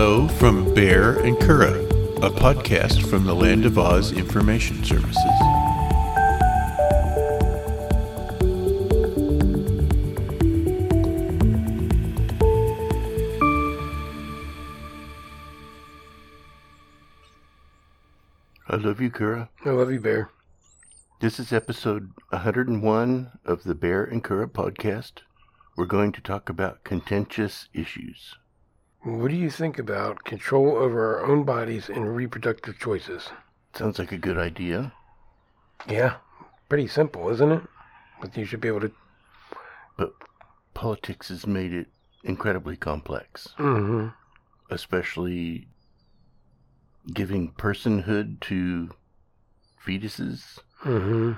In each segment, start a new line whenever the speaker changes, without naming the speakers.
Hello from Bear and Kura, a podcast from the Land of Oz Information Services. I love you, Kura.
I love you, Bear.
This is episode 101 of the Bear and Kura podcast. We're going to talk about contentious issues.
What do you think about control over our own bodies and reproductive choices?
Sounds like a good idea.
Yeah, pretty simple, isn't it? But you should be able to...
But politics has made it incredibly complex.
Mm-hmm.
Especially giving personhood to fetuses.
Mm-hmm.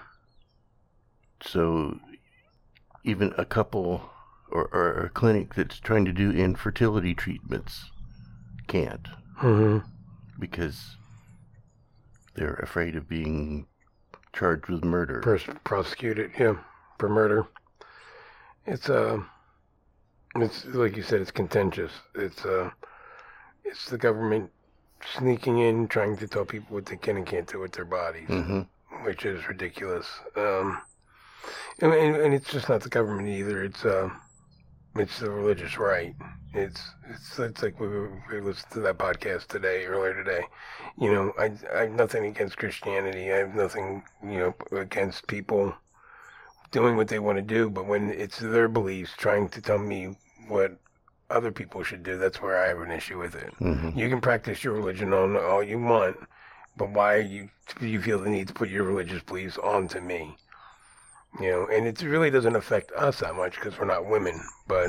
So even a couple or a clinic that's trying to do infertility treatments can't.
Mm-hmm.
Because they're afraid of being charged with murder.
Prosecuted, yeah, for murder. It's like you said, it's contentious. It's the government sneaking in, trying to tell people what they can and can't do with their bodies, which is ridiculous. And it's just not the government either. It's the religious right. It's like we listened to that podcast earlier today. You know, I have nothing against Christianity. I have nothing, against people doing what they want to do. But when it's their beliefs trying to tell me what other people should do, that's where I have an issue with it.
Mm-hmm.
You can practice your religion on all you want, but why do you feel the need to put your religious beliefs onto me? You know, and it really doesn't affect us that much because we're not women, but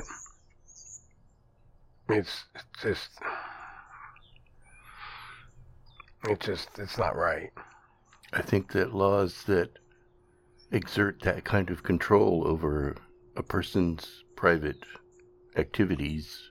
it's not right.
I think that laws that exert that kind of control over a person's private activities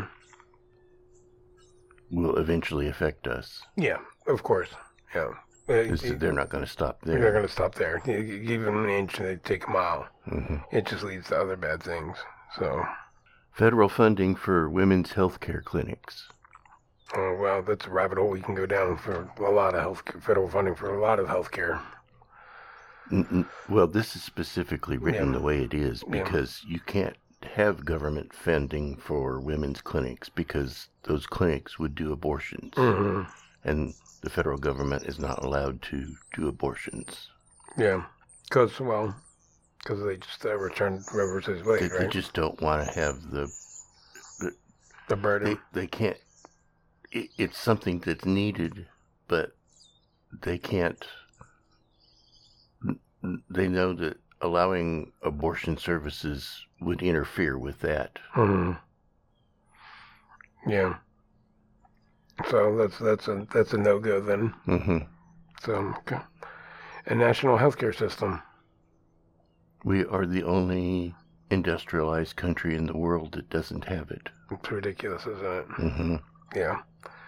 will eventually affect us.
Yeah, of course. Yeah.
They're not going to stop there.
They're going to stop there. You give them an inch and they take a mile.
Mm-hmm.
It just leads to other bad things. So,
federal funding for women's health care clinics.
Oh, well, that's a rabbit hole we can go down for a lot of federal funding for a lot of health care.
Well, this is specifically written the way it is because you can't have government funding for women's clinics because those clinics would do abortions.
Mm-hmm.
And the federal government is not allowed to do abortions.
Yeah, because they just return Roe versus Wade, right?
They just don't want to have the
burden.
They can't. It's something that's needed, but they can't. They know that allowing abortion services would interfere with that.
Mm-hmm. Yeah. So that's a no-go then.
Mm-hmm.
So, okay. A national healthcare system.
We are the only industrialized country in the world that doesn't have it.
It's ridiculous, isn't it?
Mm-hmm.
Yeah.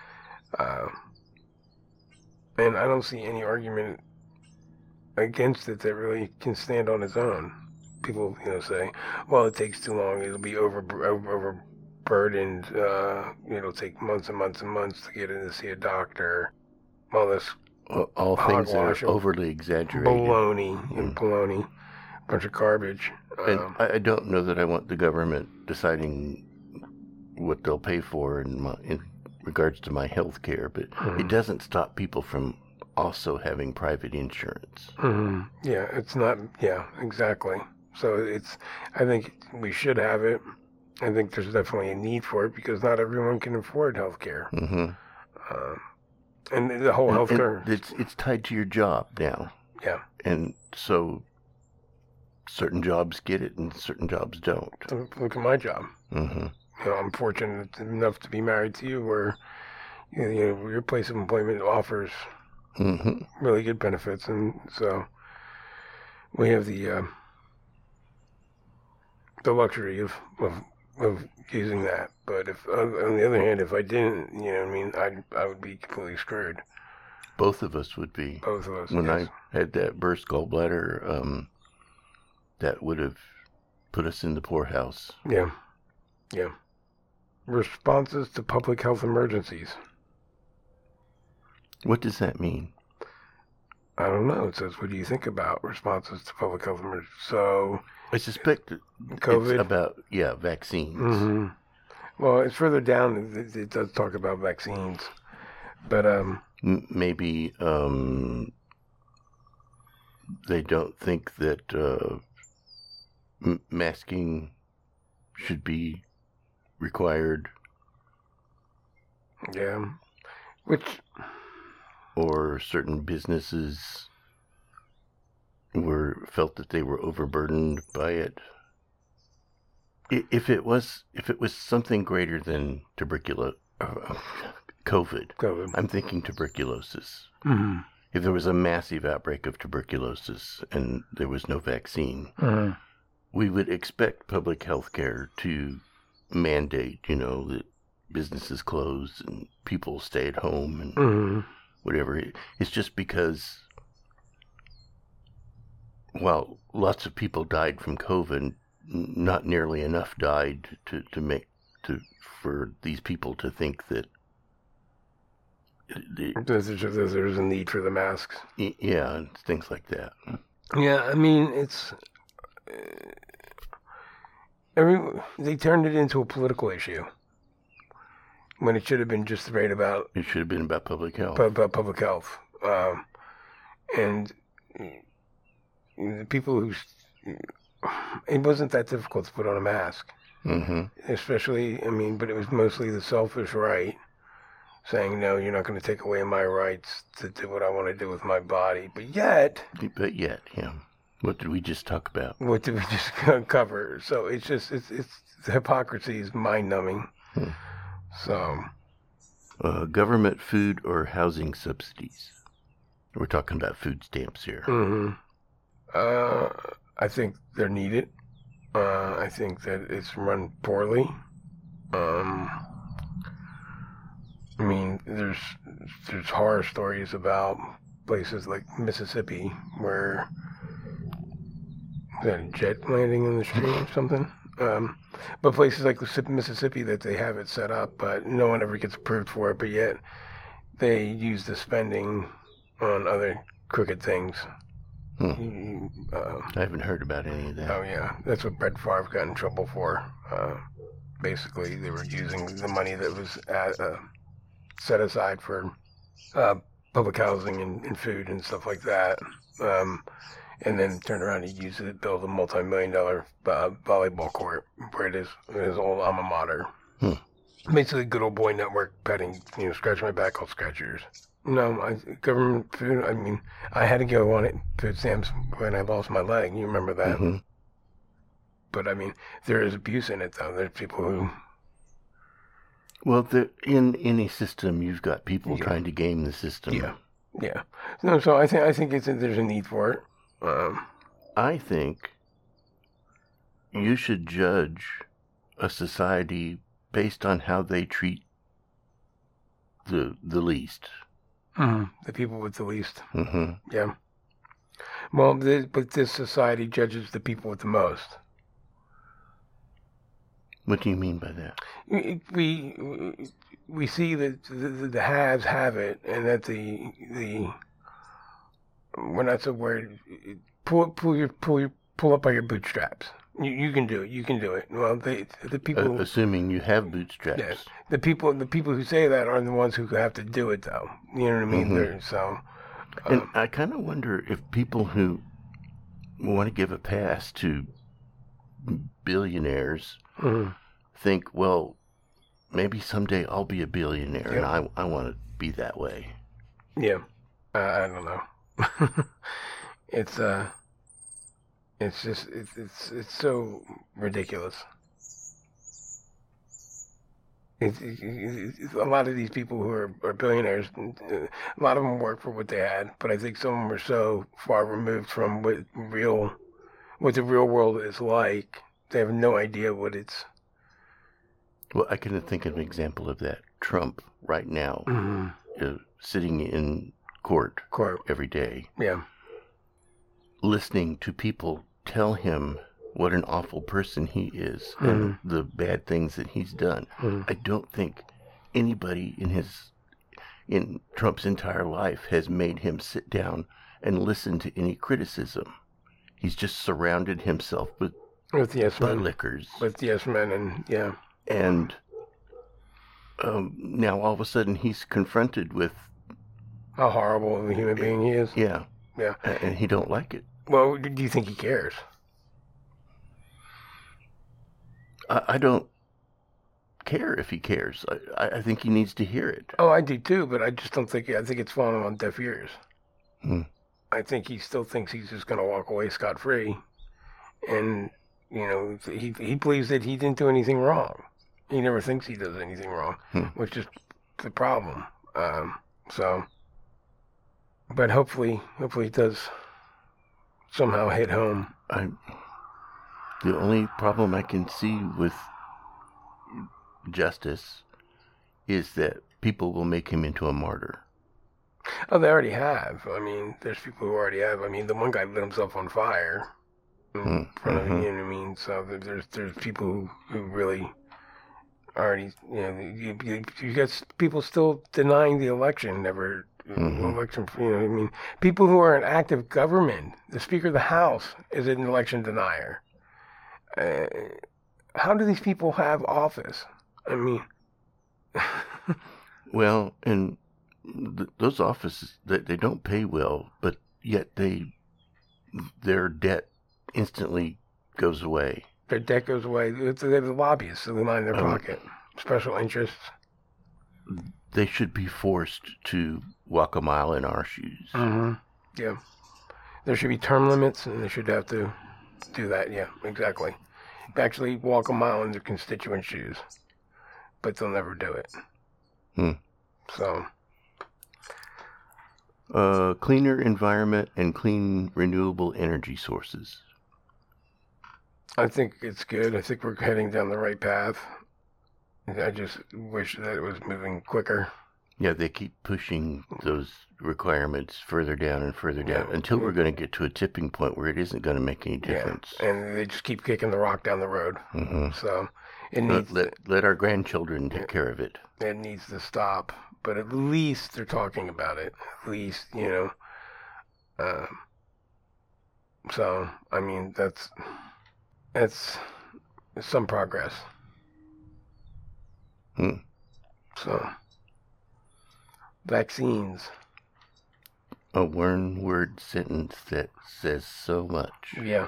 And I don't see any argument against it that really can stand on its own. People, say, well, it takes too long. It'll be overburdened. It'll take months and months and months to get in to see a doctor. All this
all things that are overly exaggerated.
Baloney and baloney. Bunch of garbage.
And I don't know that I want the government deciding what they'll pay for in regards to my health care, but it doesn't stop people from also having private insurance.
Mm-hmm. Yeah, it's not. Yeah, exactly. So I think we should have it. I think there's definitely a need for it because not everyone can afford health care.
Mm-hmm.
And the whole health care.
It's tied to your job now.
Yeah.
And so certain jobs get it and certain jobs don't.
Look at my job.
Mm-hmm.
I'm fortunate enough to be married to you where your place of employment offers really good benefits. And so we have the luxury of using that. But if on the other hand, if I didn't, I would be completely screwed.
Both of us would be.
Both of us.
When
yes.
I had that burst gallbladder, that would have put us in the poorhouse.
Yeah. Yeah. responses to public health emergencies.
What does that mean?
I don't know. It says, what do you think about responses to public health emergencies? So,
I suspect
COVID.
it's about, vaccines.
Mm-hmm. Well, it's further down. It does talk about vaccines. But,
maybe they don't think that masking should be required.
Yeah. Which...
Or certain businesses felt that they were overburdened by it. If it was something greater than COVID, I'm thinking tuberculosis.
Mm-hmm.
If there was a massive outbreak of tuberculosis and there was no vaccine,
Mm-hmm.
we would expect public health care to mandate, that businesses close and people stay at home and
Mm-hmm.
whatever. It's just because, while lots of people died from COVID, not nearly enough died for these people to think that
there's a need for the masks.
Yeah, and things like that.
Yeah, I mean, it's... they turned it into a political issue when it should have been just right about...
It should have been about public health.
About public health. And the people who... It wasn't that difficult to put on a mask.
Mm-hmm.
Especially, but it was mostly the selfish right saying, no, you're not going to take away my rights to do what I want to do with my body. But yet,
yeah. What did we just talk about?
What did we just cover? So it's just, the hypocrisy is mind-numbing. So.
Government food or housing subsidies. We're talking about food stamps here.
Mm-hmm. I think they're needed. I think that it's run poorly. There's horror stories about places like Mississippi where is that a jet landing in the street or something? But places like Mississippi that they have it set up, but no one ever gets approved for it. But yet they use the spending on other crooked things.
I haven't heard about any of that.
Oh yeah, that's what Brett Favre got in trouble for. Basically, they were using the money that was set aside for public housing and food and stuff like that, and then turned around and used it to build a multi-million-dollar volleyball court where it is his old alma mater. Basically, good old boy network petting. Scratch my back, I'll scratch yours. No, government food. I had to go on it, food stamps, when I lost my leg. You remember that?
Mm-hmm.
But there is abuse in it, though. There's people who.
Well, in any system, you've got people trying to game the system.
Yeah. No, so I think there's a need for it.
I think you should judge a society based on how they treat the least.
Mm-hmm. The people with the least.
Mm-hmm.
Yeah. Well, but this society judges the people with the most.
What do you mean by that?
We see that the haves have it, and that the we're not so worried. Pull up by your bootstraps. You can do it. You can do it. Well, the people.
Assuming you have bootstraps.
Yeah, the people who say that are the ones who have to do it, though. You know what I mean?
Mm-hmm.
So.
And I kind of wonder if people who want to give a pass to billionaires think, well, maybe someday I'll be a billionaire, and I want to be that way.
Yeah, I don't know. It's so ridiculous. A lot of these people who are billionaires, a lot of them work for what they had, but I think some of them are so far removed from what the real world is like, they have no idea what it's.
Well, I can think of an example of that. Trump, right now, sitting in court every day,
listening
to people tell him what an awful person he is and the bad things that he's done. I don't think anybody in Trump's entire life has made him sit down and listen to any criticism. He's just surrounded himself with
yes men,
buttlickers.
with yes men, and yeah.
And now all of a sudden he's confronted with
How horrible of a human being he is.
yeah,
Yeah.
and he don't like it.
Well, do you think he cares?
I don't care if he cares. I think he needs to hear it.
Oh, I do too, but I just don't think. I think it's falling on deaf ears. I think he still thinks he's just going to walk away scot-free, and he believes that he didn't do anything wrong. He never thinks he does anything wrong, which is the problem. But hopefully it does somehow hit home.
The only problem I can see with justice is that people will make him into a martyr.
Oh, they already have. I mean, there's people who already have. I mean, the one guy lit himself on fire in front of you. You know what I mean? So there's people who really already. You got people still denying the election. Election. You know what I mean? People who are in active government. The Speaker of the House is an election denier. How do these people have office? I mean,
well, and those offices they don't pay well, but yet their debt instantly goes away.
Their debt goes away. They have the lobbyists who line their pocket, special interests.
They should be forced to walk a mile in our shoes.
Yeah, there should be term limits, and they should have to do that. Yeah, exactly. Actually, walk a mile in their constituents' shoes, but they'll never do it. So.
Cleaner environment and clean renewable energy sources.
I think it's good. I think we're heading down the right path. I just wish that it was moving quicker.
Yeah, they keep pushing those requirements further down and further down until we're going to get to a tipping point where it isn't going to make any difference.
Yeah. And they just keep kicking the rock down the road. So it needs
let our grandchildren take care of it.
It needs to stop. But at least they're talking about it. At least, so, I mean, that's some progress. So, vaccines.
A one-word sentence that says so much.
Yeah.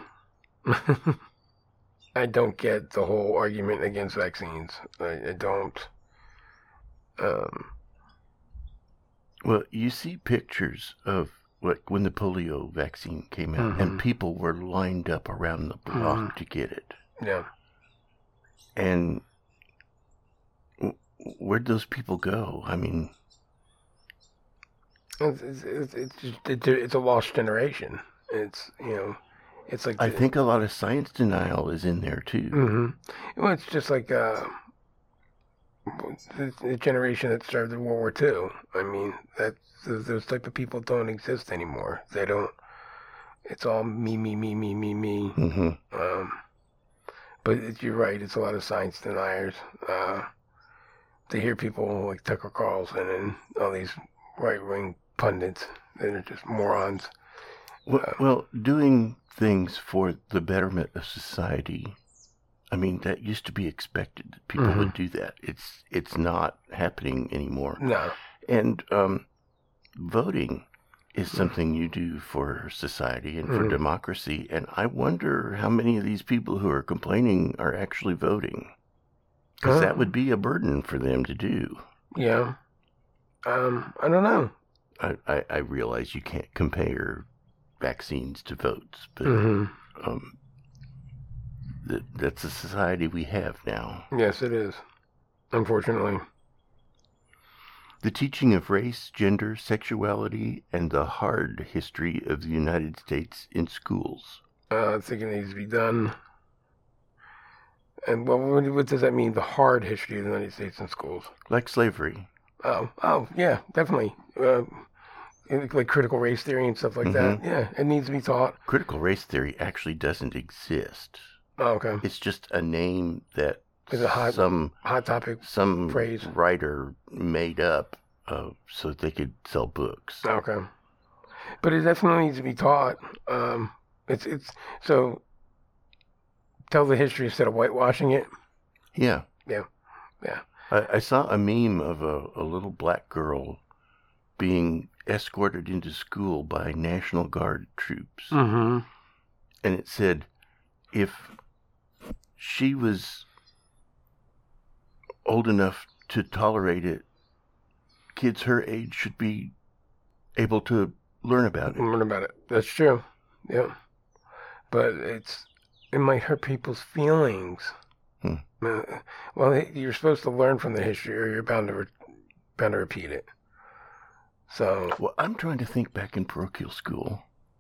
I don't get the whole argument against vaccines. I don't.
Well, you see pictures of when the polio vaccine came out, and people were lined up around the block to get it.
Yeah.
And where'd those people go? I mean,
it's a lost generation. It's it's like
I think a lot of science denial is in there too.
Well, it's just like the generation that started in World War II. I mean, those type of people don't exist anymore. They don't. It's all me. But you're right. It's a lot of science deniers. To hear people like Tucker Carlson and all these right-wing pundits that are just morons.
Well, doing things for the betterment of society. I mean, that used to be expected that people would do that. It's not happening anymore.
No.
And voting is something you do for society and for democracy. And I wonder how many of these people who are complaining are actually voting. Because that would be a burden for them to do.
Yeah. I don't know.
I realize you can't compare vaccines to votes, but that's the society we have now.
Yes, it is. Unfortunately.
The teaching of race, gender, sexuality, and the hard history of the United States in schools.
I think it needs to be done. And what does that mean, the hard history of the United States in schools?
Like slavery.
Oh, yeah, definitely. Like critical race theory and stuff like that. Yeah, it needs to be taught.
Critical race theory actually doesn't exist.
Oh, okay.
It's just a name that
It's a hot
some
topic phrase.
writer made up so that they could sell books.
Okay. But it definitely needs to be taught. It's so tell the history instead of whitewashing it.
Yeah.
Yeah.
I saw a meme of a little black girl being escorted into school by National Guard troops.
Mm-hmm.
And it said, if she was old enough to tolerate it, kids her age should be able to learn about it.
Learn about it. That's true. Yeah. But it might hurt people's feelings. Well, you're supposed to learn from the history, or you're bound to repeat it. So.
Well, I'm trying to think back in parochial school.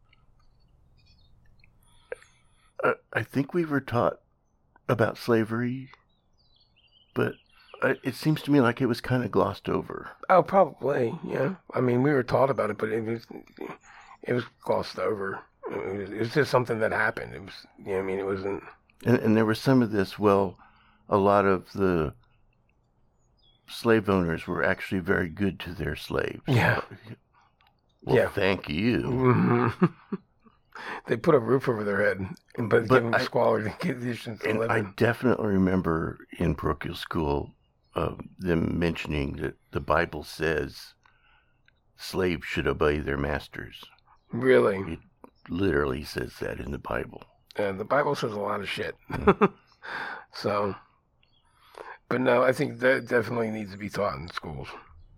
I think we were taught about slavery, but it seems to me like it was kind of glossed over.
Oh, probably. Yeah. I mean, we were taught about it, but it was glossed over. It was just something that happened. It was. I mean, it wasn't.
And there was some of this. Well, a lot of the slave owners were actually very good to their slaves.
Yeah.
Well,
yeah.
Thank you.
Mm-hmm. They put a roof over their head, but give them squalid conditions to live in.
I definitely remember in parochial school them mentioning that the Bible says slaves should obey their masters.
Really?
It literally says that in the Bible.
The Bible says a lot of shit. So, but no, I think that definitely needs to be taught in schools.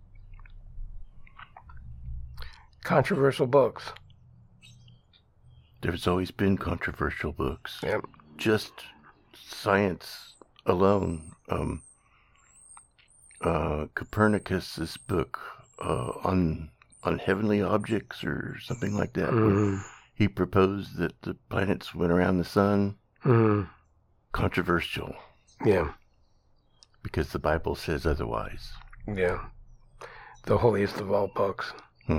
Controversial books.
There's always been controversial books.
Yep.
Just science alone. Copernicus's book on heavenly objects or something like that.
Mm-hmm.
He proposed that the planets went around the sun.
Mm-hmm.
Controversial.
Yeah.
Because the Bible says otherwise.
Yeah. The holiest of all books.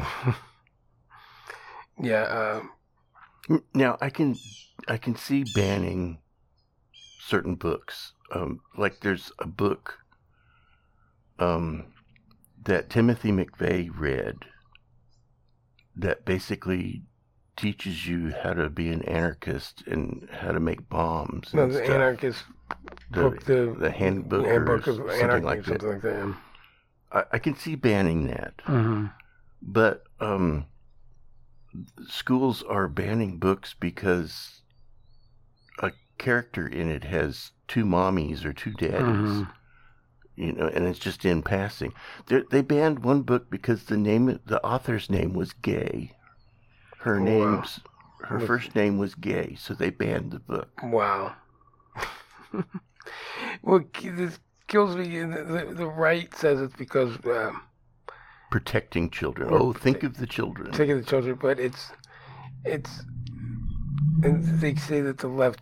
Yeah.
Now I can see banning certain books. Like there's a book that Timothy McVeigh read that basically teaches you how to be an anarchist and how to make bombs.
No, the anarchist book,
the handbook
of anarchy,
like
something like that.
I can see banning that,
mm-hmm.
but schools are banning books because a character in it has two mommies or two daddies.
Mm-hmm.
And it's just in passing. They banned one book because the author's name was gay. Her first name was gay, so they banned the book.
Wow. Well, this kills me. The right says it's because
protecting children. Think of the children.
Think of the children, but it's, and they say that the left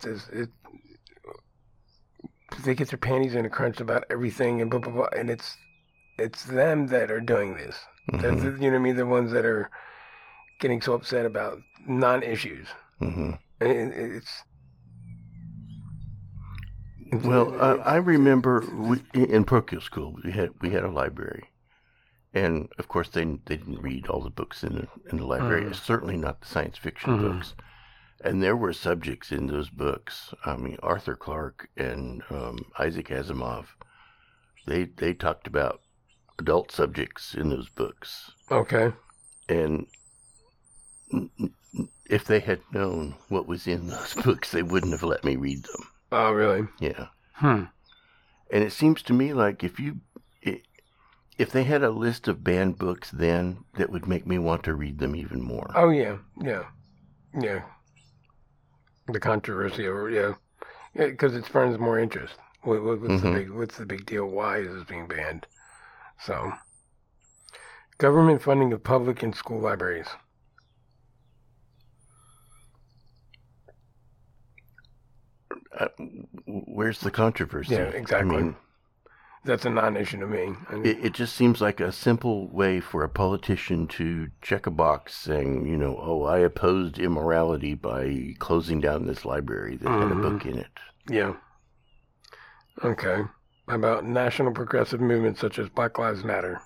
they get their panties in a crunch about everything and blah blah blah, and it's them that are doing this. Mm-hmm. You know what I mean? The ones that are getting so upset about non-issues.
Mm-hmm.
And
I remember in parochial school we had a library, and of course they didn't read all the books in the library. Mm-hmm. Certainly not the science fiction mm-hmm. books. And there were subjects in those books. I mean, Arthur Clarke and Isaac Asimov. They talked about adult subjects in those books.
Okay.
And if they had known what was in those books, they wouldn't have let me read them.
Oh, really?
Yeah. And it seems to me like if they had a list of banned books then, that would make me want to read them even more.
Oh, yeah. Yeah. Yeah. The controversy over, because it spurns more interest. What's the big deal? Why is this being banned? So, government funding of public and school libraries.
Where's the controversy?
Yeah, exactly. I mean, that's a non-issue to me.
It just seems like a simple way for a politician to check a box saying, I opposed immorality by closing down this library that mm-hmm. had a book in it.
Yeah. Okay. How about national progressive movements such as Black Lives Matter?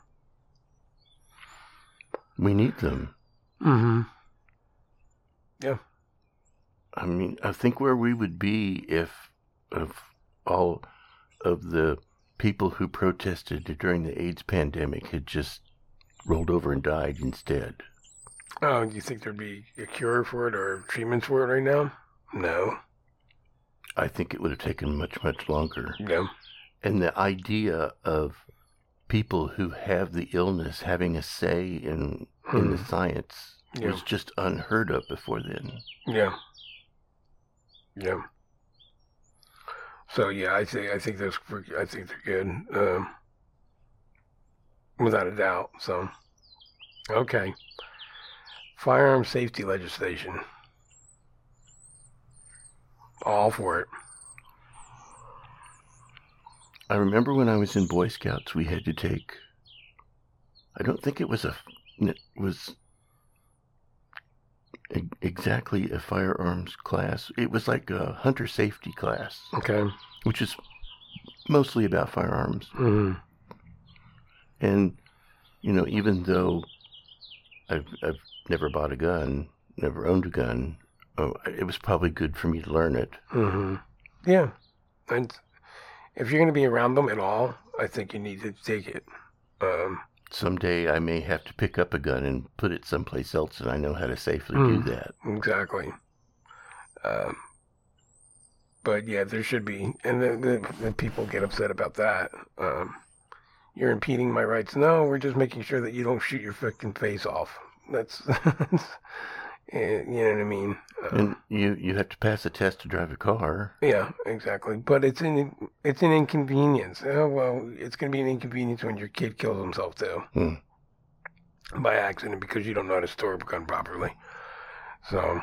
We need them.
Mm-hmm. Yeah.
I mean, I think where we would be if all of the people who protested during the AIDS pandemic had just rolled over and died instead.
Oh, do you think there'd be a cure for it or treatments for it right now? No.
I think it would have taken much, much longer.
Yeah.
And the idea of people who have the illness having a say in the science was just unheard of before then.
Yeah. Yeah. So yeah, I think they're good, without a doubt. So, okay, firearm safety legislation, all for it.
I remember when I was in Boy Scouts, we had to take. I don't think it was exactly a firearms class. It was like a hunter safety class.
Okay.
Which is mostly about firearms.
Mm-hmm.
And, even though I've never bought a gun, never owned a gun, it was probably good for me to learn it.
Mm-hmm. Yeah. And if you're going to be around them at all, I think you need to take it.
Someday I may have to pick up a gun and put it someplace else, and I know how to safely do that.
Exactly. But yeah, there should be, and the people get upset about that. You're impeding my rights. No, we're just making sure that you don't shoot your fucking face off. That's, you know what I mean.
And you have to pass a test to drive a car.
Yeah, exactly. But it's an inconvenience. Oh well, it's going to be an inconvenience when your kid kills himself too, by accident because you don't know how to store a gun properly. So.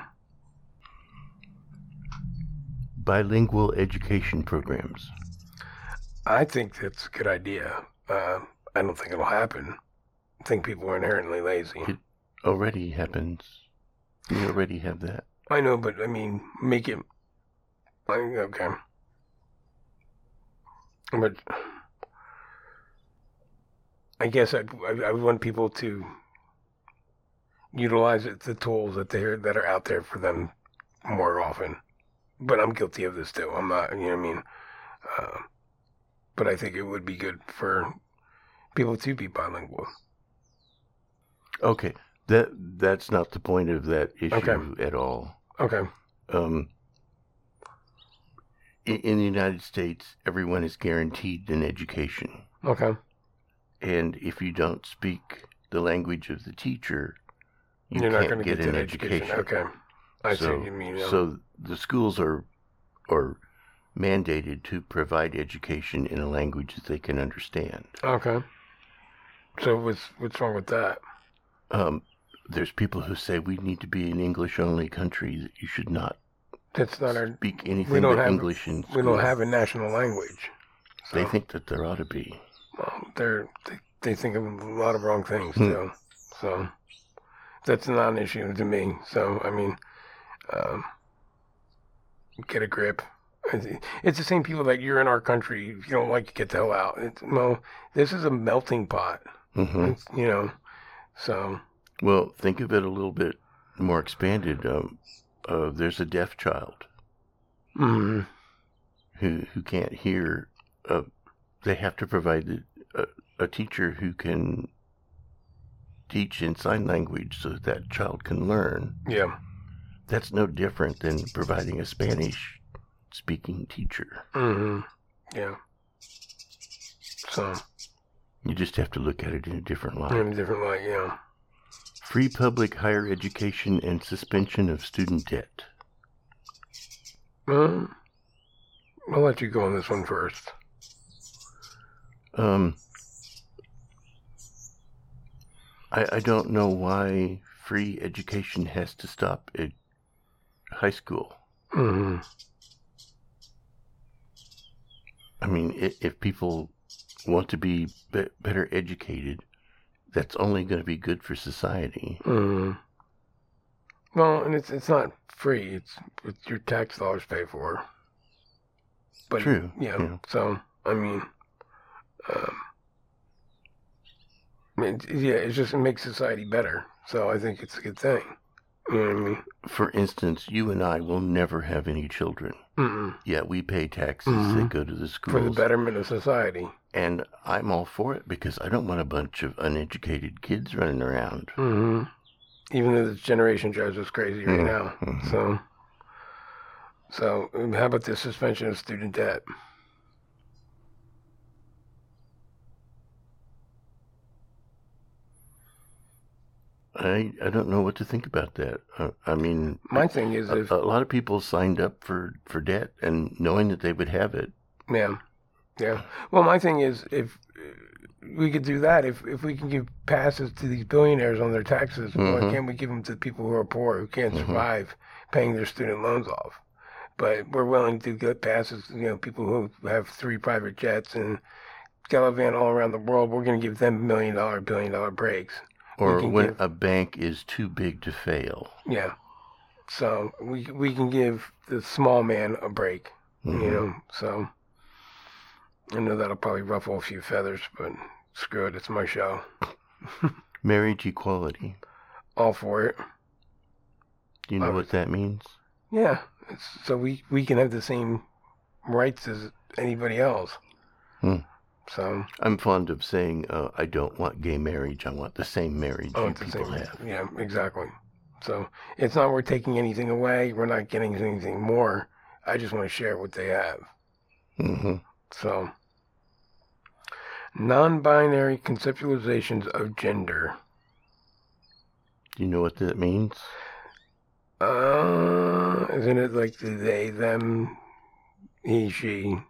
Bilingual education programs.
I think that's a good idea. I don't think it'll happen. I think people are inherently lazy.
It already happens. We already have that.
I know, but I mean, make it. Okay. But I guess I want people to utilize the tools that are out there for them more often. But I'm guilty of this too. I'm not, you know what I mean? But I think it would be good for people to be bilingual.
Okay. That's not the point of that issue at all.
Okay.
In the United States, everyone is guaranteed an education.
Okay.
And if you don't speak the language of the teacher,
you're
can't
not going to
get an education.
Okay. I see what you mean.
So the schools are mandated to provide education in a language that they can understand.
Okay. So what's wrong with that?
There's people who say we need to be an English-only country, that you should not speak anything but English in school.
We don't have a national language. So.
They think that there ought to be.
Well, they think of a lot of wrong things, too. So that's not an issue to me. So, I mean, get a grip. It's the same people that you're in our country. If you don't like it, get the hell out. This is a melting pot. Mm-hmm. So.
Well, think of it a little bit more expanded. There's a deaf child who can't hear. They have to provide a teacher who can teach in sign language so that child can learn.
Yeah.
That's no different than providing a Spanish-speaking teacher.
Mm-hmm. Yeah. So.
You just have to look at it in a different light.
In a different light, yeah.
Free public higher education and suspension of student debt.
I'll let you go on this one first.
I don't know why free education has to stop at high school.
Mm-hmm.
I mean, if people want to be better educated, that's only going to be good for society.
Mm-hmm. Well, and it's not free. It's your tax dollars pay for. But,
True.
Yeah. So, I mean, it makes society better. So I think it's a good thing. You know what I mean?
For instance, you and I will never have any children. Yet we pay taxes that go to the schools.
For the betterment of society.
And I'm all for it because I don't want a bunch of uneducated kids running around.
Even though this generation drives us crazy right now. So how about the suspension of student debt?
I don't know what to think about that. I mean,
my thing is,
a lot of people signed up for debt and knowing that they would have it.
Yeah. Well, my thing is, if we could do that, if we can give passes to these billionaires on their taxes, why can't we give them to people who are poor, who can't survive paying their student loans off? But we're willing to get passes, people who have 3 private jets and gallivant all around the world. We're going to give them $1 million, $1 billion breaks.
Or when a bank is too big to fail.
Yeah. So we can give the small man a break, So I know that'll probably ruffle a few feathers, but screw it. It's my show.
Marriage equality.
All for it.
Do you know what that means?
Yeah. So we can have the same rights as anybody else. So
I'm fond of saying I don't want gay marriage. I want the same marriage people have.
Yeah, exactly. So it's not we're taking anything away. We're not getting anything more. I just want to share what they have. So non-binary conceptualizations of gender.
Do you know what that means?
Isn't it like the they, them, he, she?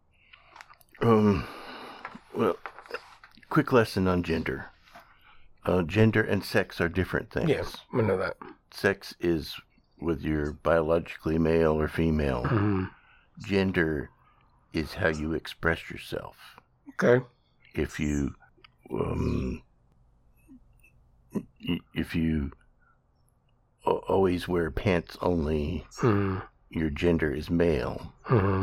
Well, quick lesson on gender. Gender and sex are different things.
Yes, I know that.
Sex is whether you're biologically male or female. Gender is how you express yourself.
Okay.
If you always wear pants only, your gender is male.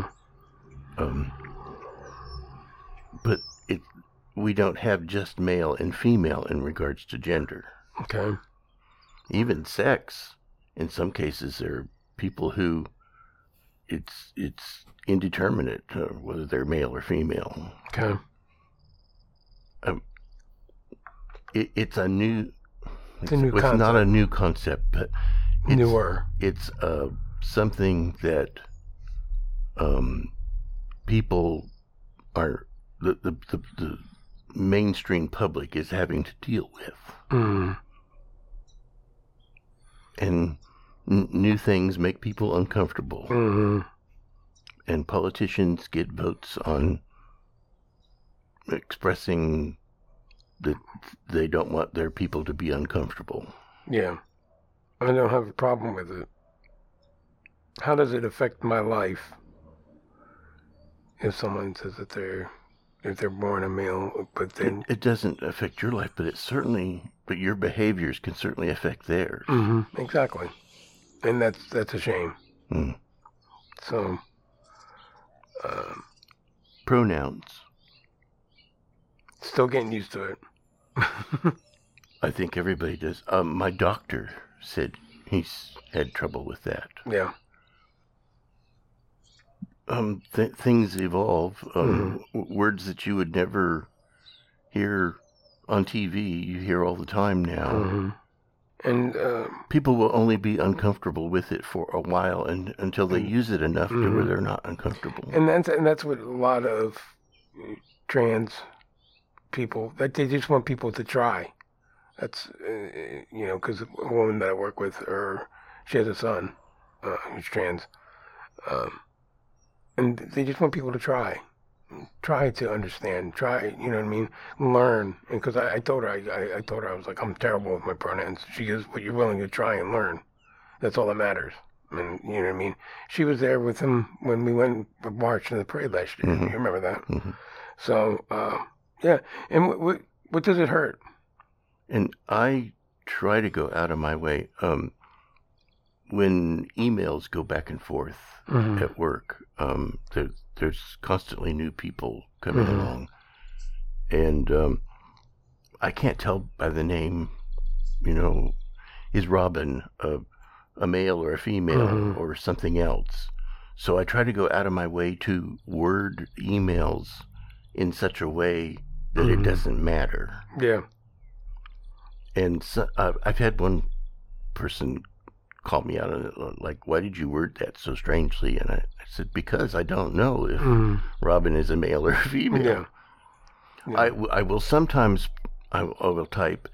But we don't have just male and female in regards to gender.
Okay.
Even sex, in some cases, there are people who it's indeterminate whether they're male or female.
Okay.
It's a new.
It's
not a new concept, but
newer.
It's something that people are the mainstream public is having to deal with. And new things make people uncomfortable. And politicians get votes on expressing that they don't want their people to be uncomfortable.
Yeah. I don't have a problem with it. How does it affect my life if someone says that if they're born a male, but then
it doesn't affect your life, but your behaviors can certainly affect theirs.
Exactly, and that's a shame. So,
pronouns.
Still getting used to it.
I think everybody does. My doctor said he's had trouble with that.
Yeah.
Things evolve. Words that you would never hear on TV, you hear all the time now.
And
people will only be uncomfortable with it for a while, and until they use it enough to where they're not uncomfortable.
And that's what a lot of trans people, that they just want people to try. That's because a woman that I work with, she has a son who's trans. And they just want people to try to understand, you know what I mean, learn. And because I told her, I was like, I'm terrible with my pronouns. She goes, but you're willing to try and learn. That's all that matters. And you know what I mean. She was there with him when we went and marched in the parade last year. You remember that? So yeah. And what does it hurt?
And I try to go out of my way. When emails go back and forth at work, there's constantly new people coming along. And I can't tell by the name, is Robin a male or a female or something else? So I try to go out of my way to word emails in such a way that it doesn't matter.
Yeah.
And so, I've had one person call me out on it, like, why did you word that so strangely? And I said, because I don't know if Robin is a male or a female.
Yeah.
I will sometimes, I will type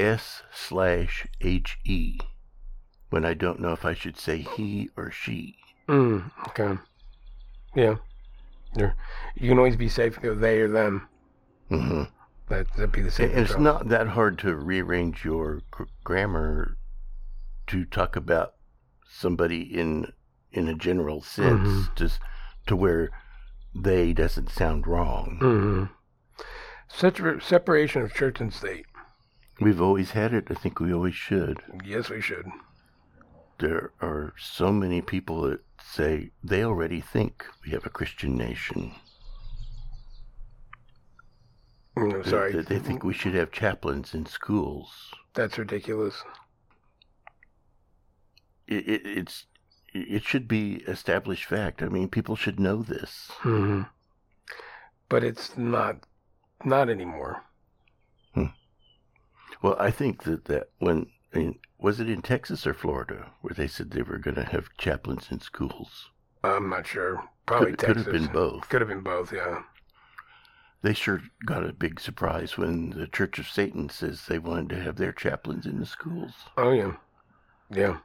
S/HE when I don't know if I should say he or she.
Okay. Yeah. You can always be safe and go they or them. That'd be the same.
And it's not that hard to rearrange your grammar to talk about somebody in a general sense, just to where they doesn't sound wrong.
Such separation of church and state.
We've always had it. I think we always should.
Yes, we should.
There are so many people that say they already think we have a Christian nation.
Sorry.
They think we should have chaplains in schools.
That's ridiculous.
It should be established fact. I mean, people should know this.
But it's not anymore.
Well, I think that when, was it in Texas or Florida where they said they were going to have chaplains in schools?
I'm not sure. Probably Texas.
Could have been both.
Could have been both, yeah.
They sure got a big surprise when the Church of Satan says they wanted to have their chaplains in the schools.
Oh, yeah. Yeah.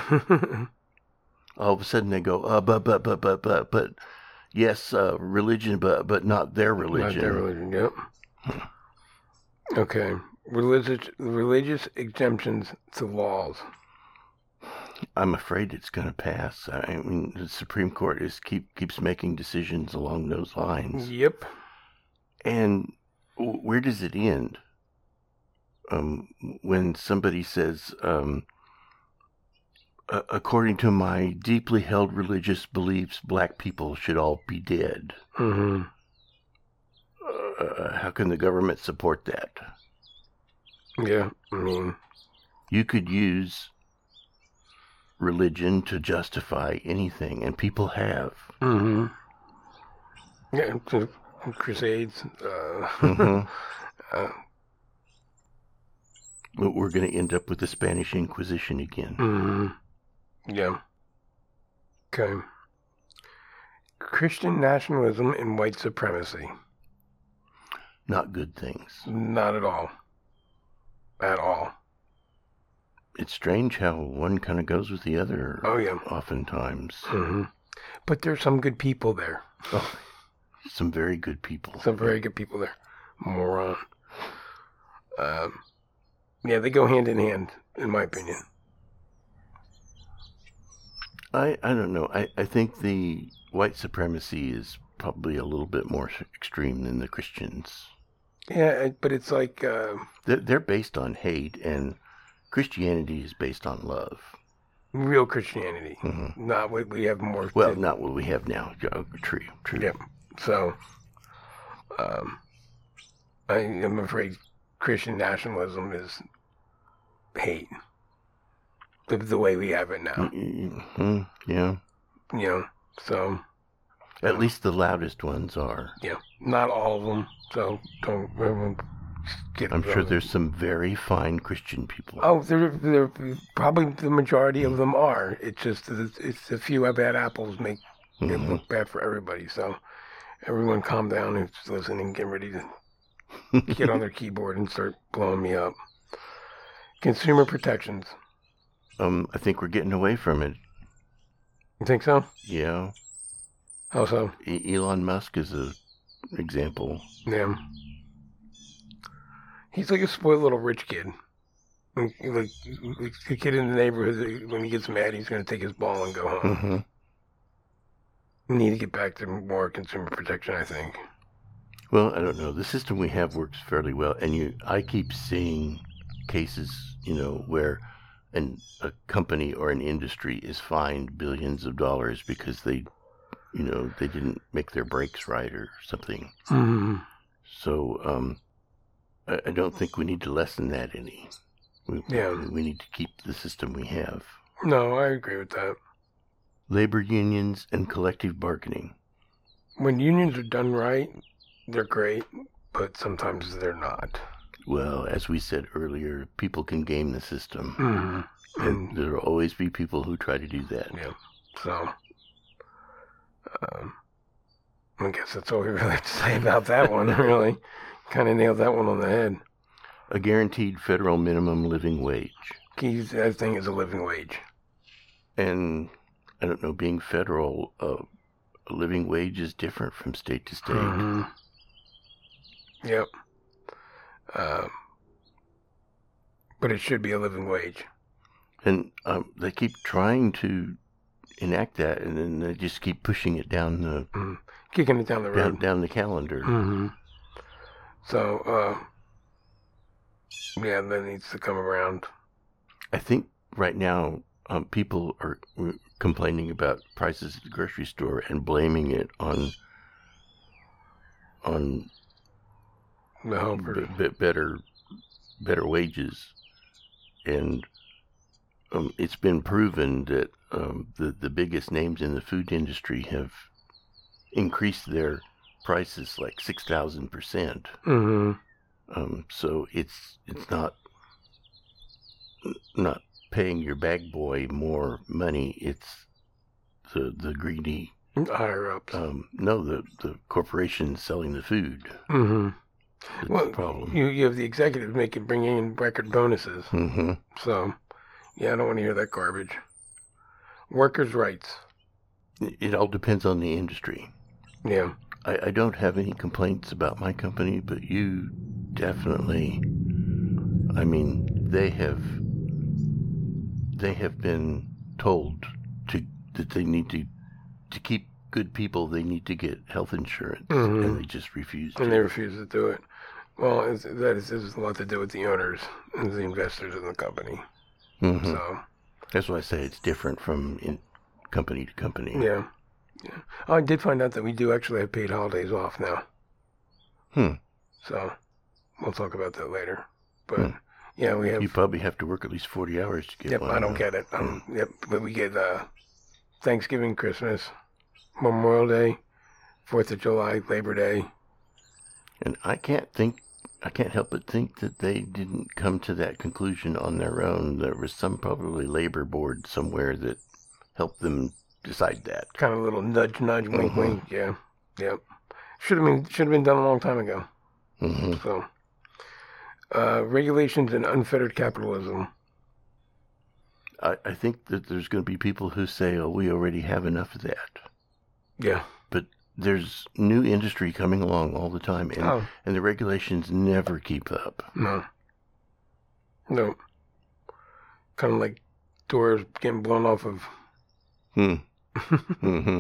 All of a sudden they go, but, yes, religion, but not their religion.
Not their religion, yep. Okay. Religious exemptions to laws.
I'm afraid it's going to pass. I mean, the Supreme Court keeps making decisions along those lines.
Yep.
And where does it end? When somebody says, according to my deeply held religious beliefs, black people should all be dead. How can the government support that?
Yeah, I mean,
you could use religion to justify anything, and people have.
Yeah, crusades.
But we're going to end up with the Spanish Inquisition again.
Yeah. Okay. Christian nationalism and white supremacy.
Not good things.
Not at all. At all.
It's strange how one kind of goes with the other.
Oh, yeah.
Oftentimes.
But there's some good people there.
Oh, some very good people.
Some very good people there. Moron. Yeah, they go hand in hand, in my opinion.
I don't know. I think the white supremacy is probably a little bit more extreme than the Christians.
Yeah, but it's like...
They're based on hate, and Christianity is based on love.
Real Christianity. Not what we have more...
Well, not what we have now. True.
Yeah. So, I'm afraid Christian nationalism is hate. The way we have it now.
Yeah.
You know, so...
At least the loudest ones are.
Yeah. Not all of them, so don't get...
I'm sure there's some very fine Christian people.
Oh, there probably the majority of them are. It's just it's a few bad apples make it look bad for everybody. So everyone calm down who's listening, get ready to get on their keyboard and start blowing me up. Consumer protections.
I think we're getting away from it.
You think so?
Yeah.
How so?
Elon Musk is an example.
Yeah. He's like a spoiled little rich kid. Like the kid in the neighborhood, when he gets mad, he's going to take his ball and go home. We need to get back to more consumer protection, I think.
Well, I don't know. The system we have works fairly well, and I keep seeing cases, where a company or an industry is fined billions of dollars because they, they didn't make their brakes right or something.
Mm-hmm.
So I don't think we need to lessen that any. We need to keep the system we have.
No, I agree with that.
Labor unions and collective bargaining.
When unions are done right, they're great, but sometimes they're not.
Well, as we said earlier, people can game the system.
Mm-hmm.
And there will always be people who try to do that.
Yeah. So, I guess that's all we really have to say about that one, really. Kind of nailed that one on the head.
A guaranteed federal minimum living wage.
Key thing is a living wage.
And, I don't know, being federal, a living wage is different from state to state.
Mm-hmm. Yep. But it should be a living wage.
And they keep trying to enact that, and then they just keep pushing it down the...
Kicking it down the road.
Down the calendar.
Mm-hmm. So, that needs to come around.
I think right now people are complaining about prices at the grocery store and blaming it on
the helpers.
better wages, and it's been proven that the biggest names in the food industry have increased their prices like 6,000%.
Mm-hmm.
So it's not paying your bag boy more money. It's the greedy
higher ups.
No, the corporation selling the food.
Mm-hmm.
That's the problem.
You have the executives bringing in record bonuses.
Mm-hmm.
So, I don't want to hear that garbage. Workers' rights.
It all depends on the industry.
Yeah.
I don't have any complaints about my company, but you definitely, I mean, they have been told that they need to keep good people, they need to get health insurance, and they just refuse to.
And they refuse to do it. Well, this has a lot to do with the owners and the investors in the company.
Mm-hmm.
So
that's why I say it's different from company to company.
Yeah. Oh, I did find out that we do actually have paid holidays off now. So we'll talk about that later. But we have.
You probably have to work at least 40 hours to get one.
I don't get it. But we get Thanksgiving, Christmas, Memorial Day, 4th of July, Labor Day.
And I can't help but think that they didn't come to that conclusion on their own. There was some probably labor board somewhere that helped them decide that.
Kind of a little nudge, wink, wink. Yeah. Should have been done a long time ago.
Mm-hmm.
So, regulations and unfettered capitalism.
I think that there's going to be people who say, "Oh, we already have enough of that."
Yeah.
But there's new industry coming along all the time, and the regulations never keep up.
No. Kind of like doors getting blown off of.
Mm-hmm.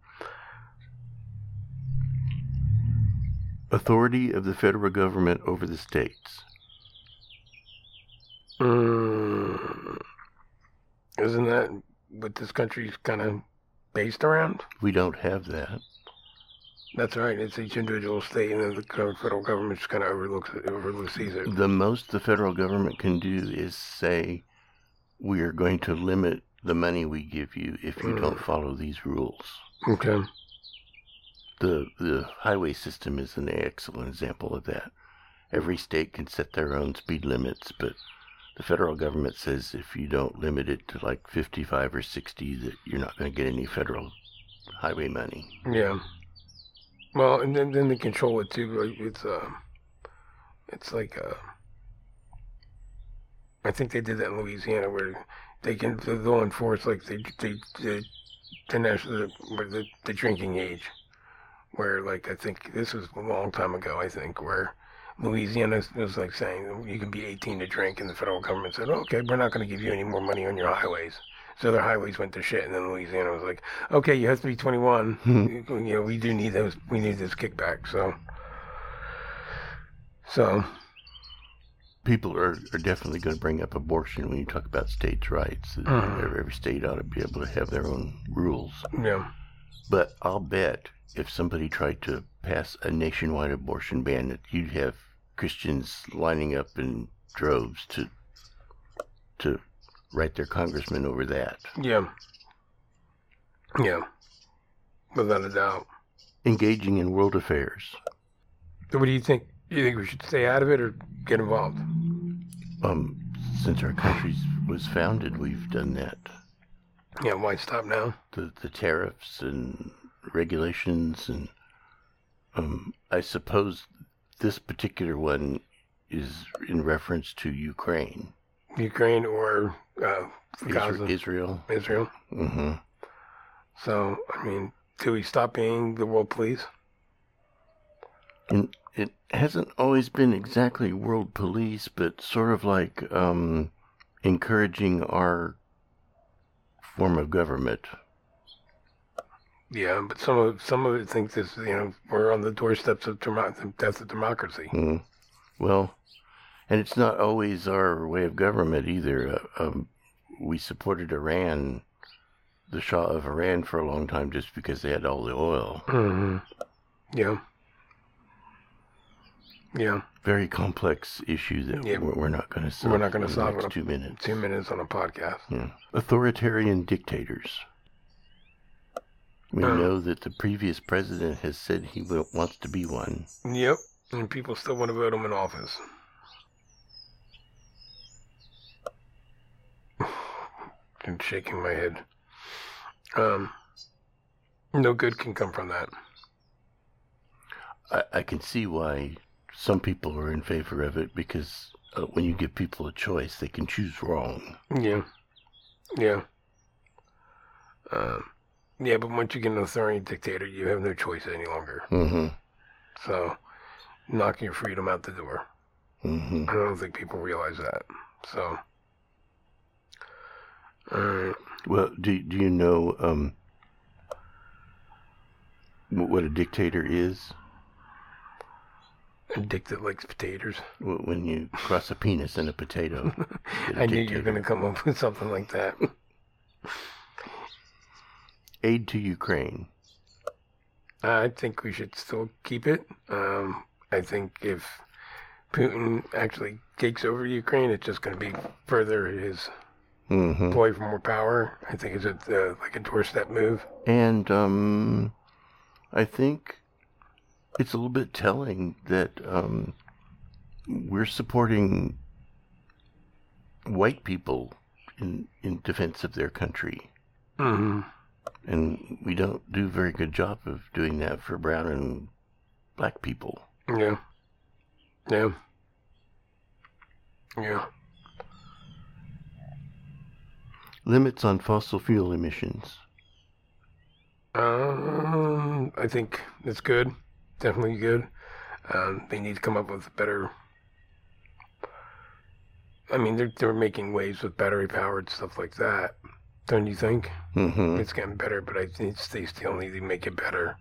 Authority of the federal government over the states.
Isn't that what this country's kind of based around?
We don't have that.
That's right. It's each individual state, and then the federal government just kind of oversees it.
The most the federal government can do is say, we are going to limit the money we give you if you don't follow these rules.
Okay.
The highway system is an excellent example of that. Every state can set their own speed limits, but the federal government says if you don't limit it to like 55 or 60, that you're not going to get any federal highway money.
Yeah. Well, and then they control it too. It's like I think they did that in Louisiana, where they'll enforce like the national the drinking age, where like I think this was a long time ago. I think where Louisiana was like saying you can be 18 to drink, and the federal government said, okay, we're not going to give you any more money on your highways. So their highways went to shit, and then Louisiana was like, okay, you have to be 21. We do need those. We need this kickback. So
people are definitely going to bring up abortion when you talk about states' rights. Every state ought to be able to have their own rules.
Yeah.
But I'll bet if somebody tried to pass a nationwide abortion ban, that you'd have Christians lining up in droves to write their congressman over that.
Yeah. Yeah. Without a doubt.
Engaging in world affairs.
So what do you think? Do you think we should stay out of it or get involved?
Since our country was founded, we've done that.
Yeah, why stop now?
The tariffs and regulations, and I suppose this particular one is in reference to Ukraine.
Ukraine or Gaza?
Israel.
Israel.
Mm-hmm.
So, I mean, do we stop being the world police?
And it hasn't always been exactly world police, but sort of like encouraging our form of government.
Yeah, but some of it thinks this, we're on the doorsteps of the death of democracy.
Mm. Well, and it's not always our way of government either. We supported Iran, the Shah of Iran, for a long time just because they had all the oil.
Mm-hmm. Yeah. Yeah.
Very complex issue that we're not going to solve.
We're not going to solve it in
2 minutes.
2 minutes on a podcast.
Yeah. Authoritarian dictators. We know that the previous president has said he wants to be one.
Yep. And people still want to vote him in office. I'm shaking my head. No good can come from that.
I can see why some people are in favor of it, because when you give people a choice, they can choose wrong.
Yeah. Yeah. Yeah, but once you get an authoritarian dictator, you have no choice any longer.
Mm-hmm.
So, knocking your freedom out the door.
Mm-hmm.
I don't think people realize that. So,
well, do you know what a dictator is?
A dick that likes potatoes.
When you cross a penis and a potato.
I knew you were going to come up with something like that.
Aid to Ukraine.
I think we should still keep it. I think if Putin actually takes over Ukraine, it's just going to be further his ploy for more power. I think it's like a doorstep move.
And I think it's a little bit telling that we're supporting white people in defense of their country.
Mm-hmm.
And we don't do a very good job of doing that for brown and black people.
Yeah. Yeah. Yeah.
Limits on fossil fuel emissions.
I think it's good. Definitely good. They need to come up with better... I mean, they're making waves with battery-powered stuff like that. Don't you think?
Mm-hmm.
It's getting better, but I think they still need to make it better.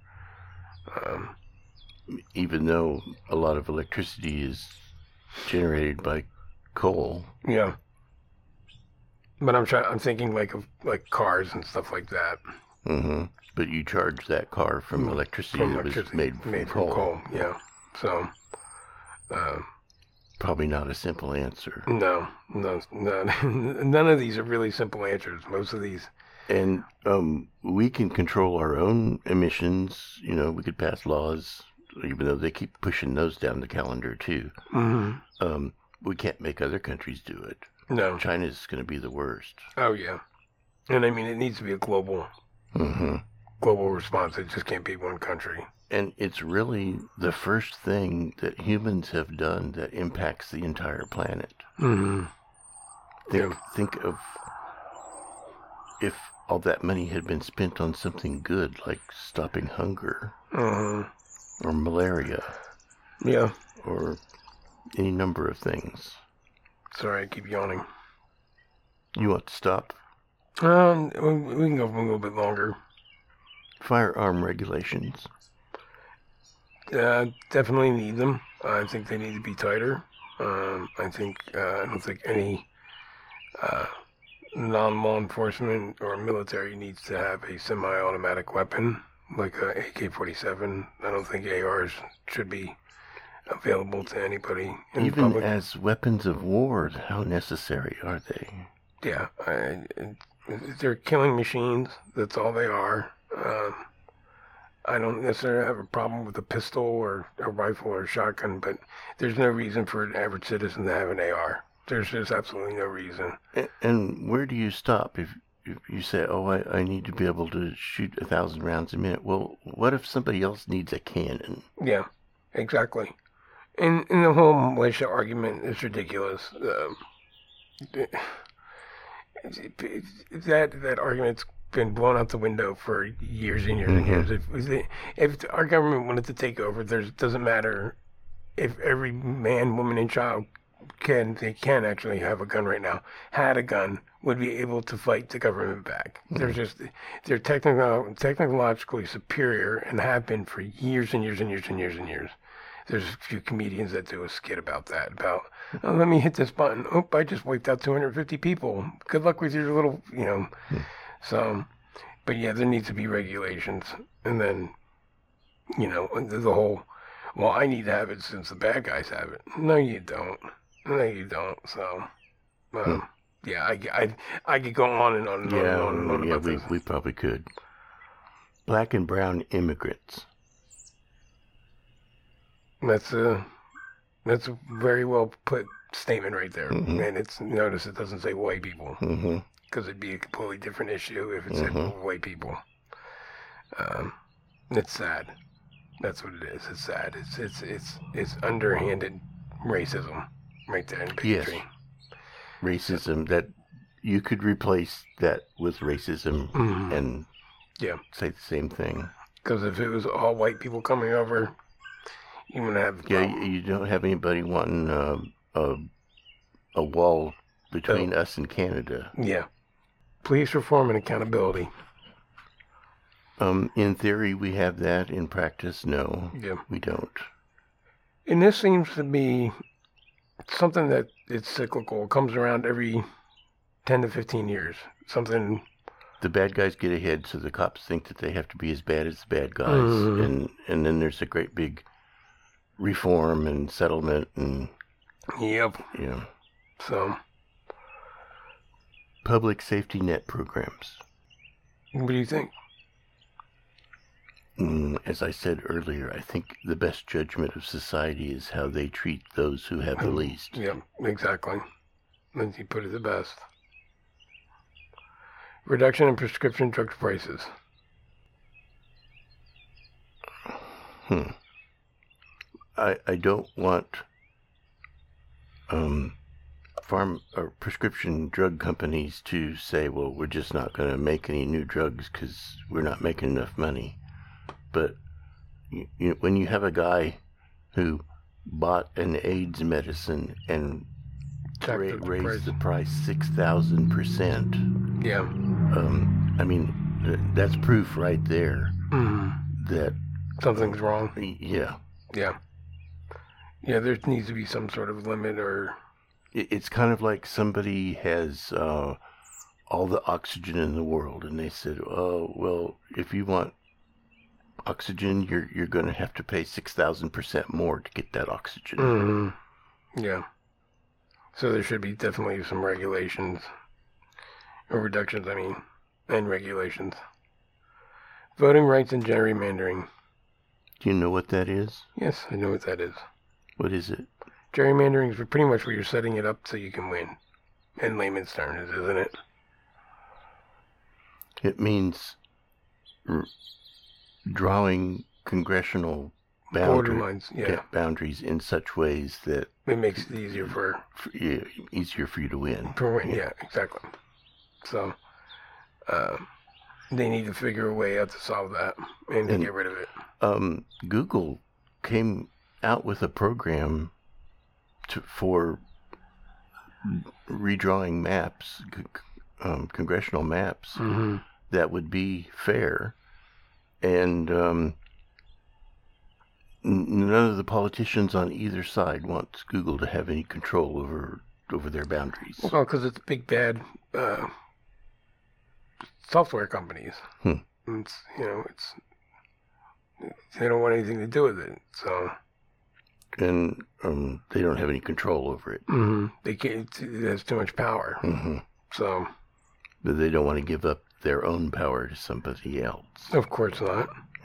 Even though a lot of electricity is generated by coal.
Yeah. But I'm thinking like cars and stuff like that.
Mm-hmm. But you charge that car from electricity that was made from coal.
Yeah. So.
Probably not a simple answer.
No. None of these are really simple answers. Most of these.
And we can control our own emissions. We could pass laws, even though they keep pushing those down the calendar too.
Mm-hmm.
We can't make other countries do it.
No.
China's going to be the worst.
Oh yeah. And I mean, it needs to be a global response. It just can't be one country.
And it's really the first thing that humans have done that impacts the entire planet.
Mm-hmm.
Think of if all that money had been spent on something good, like stopping hunger, or malaria, or any number of things.
Sorry, I keep yawning.
You want to stop?
We can go for a little bit longer.
Firearm regulations.
Definitely need them. I think they need to be tighter. I don't think any non-law enforcement or military needs to have a semi-automatic weapon, like a AK-47. I don't think ARs should be available to anybody in
Even
public.
as weapons of war, how necessary are they?
Yeah, they're killing machines. That's all they are. I don't necessarily have a problem with a pistol or a rifle or a shotgun, but there's no reason for an average citizen to have an AR. There's just absolutely no reason.
And where do you stop if you say, oh, I need to be able to shoot 1,000 rounds a minute? Well, what if somebody else needs a cannon?
Yeah, exactly. And the whole militia argument is ridiculous. That argument's been blown out the window for years and years and years. If our government wanted to take over, it doesn't matter if every man, woman, and child can actually have a gun right now, had a gun, would be able to fight the government back. They're technologically superior and have been for years and years and years and years and years. There's a few comedians that do a skit about that, oh, let me hit this button. Oh, I just wiped out 250 people. Good luck with your little, So, but yeah, there needs to be regulations. And then, the whole, well, I need to have it since the bad guys have it. No, you don't. So, yeah, I could go on and on and on and on and on about this.
We probably could. Black and brown immigrants.
That's a very well put statement right there. And notice it doesn't say white people, because it'd be a completely different issue if it said white people. It's sad. That's what it is. It's sad. It's underhanded racism right there in bigotry.
Yes. Racism that you could replace that with racism and say the same thing.
Because if it was all white people coming over, you wouldn't have a problem.
You don't have anybody wanting a wall between us and Canada.
Yeah. Police reform and accountability.
In theory, we have that. In practice, no.
Yeah.
We don't.
And this seems to be something that it's cyclical. It comes around every 10 to 15 years. Something.
The bad guys get ahead, so the cops think that they have to be as bad as the bad guys. And then there's a great big reform and settlement and...
Yep.
Yeah.
So...
Public safety net programs.
What do you think?
As I said earlier, I think the best judgment of society is how they treat those who have the least.
Yeah, exactly. Lindsay put it the best. Reduction in prescription drug prices.
I don't want prescription drug companies to say, well, we're just not going to make any new drugs because we're not making enough money. But when you have a guy who bought an AIDS medicine and raised the price 6,000%,
yeah,
I mean, that's proof right there that
something's wrong.
Yeah.
Yeah, there needs to be some sort of limit or...
It's kind of like somebody has all the oxygen in the world, and they said, oh, well, if you want oxygen, you're going to have to pay 6,000% more to get that oxygen.
Yeah. So there should be definitely some regulations, or reductions, and regulations. Voting rights and gerrymandering.
Do you know what that is?
Yes, I know what that is.
What is it?
Gerrymandering is pretty much where you're setting it up so you can win. In layman's terms, isn't it?
It means drawing congressional boundaries in such ways that
it makes it easier for
you to win.
Yeah, exactly. So they need to figure a way out to solve that and to get rid of it.
Google came out with a program for redrawing maps, congressional maps, that would be fair. And none of the politicians on either side wants Google to have any control over over their boundaries.
Well, because it's big bad software companies. It's, they don't want anything to do with it. So.
And they don't have any control over it.
They can't. It has too much power. So.
But they don't want to give up their own power to somebody else.
Of course not.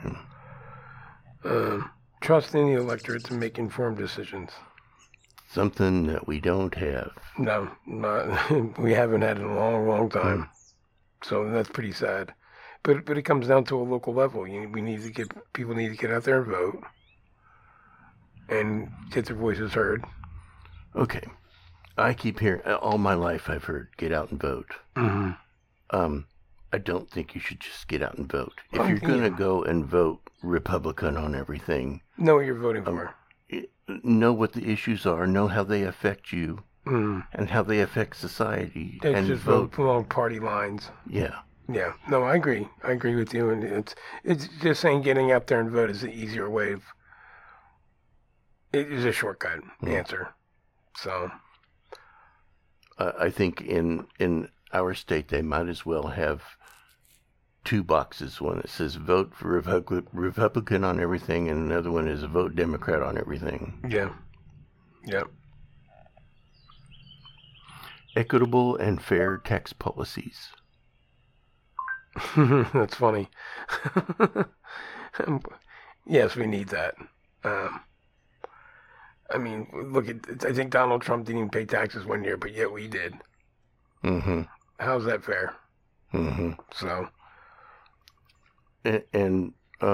Trusting the electorate to make informed decisions.
Something that we don't have.
No, we haven't had in a long, long time. So that's pretty sad. But it comes down to a local level. People need to get out there and vote, and get their voices heard.
Okay, I keep hearing all my life. I've heard get out and vote. I don't think you should just get out and vote. If you're going to go and vote Republican on everything,
know what you're voting for.
Know what the issues are. Know how they affect you, and how they affect society.
And just vote along party lines.
Yeah.
Yeah. No, I agree. I agree with you. And it's just saying getting out there and vote is the easier way of. It is a shortcut answer. So.
I think in our state they might as well have two boxes. One that says vote for Republican on everything, and another one is vote Democrat on everything.
Yeah. Yeah.
Equitable and fair tax policies.
That's funny. Yes, we need that. I mean, look I think Donald Trump didn't even pay taxes one year, but yet we did. How's that fair? So.
And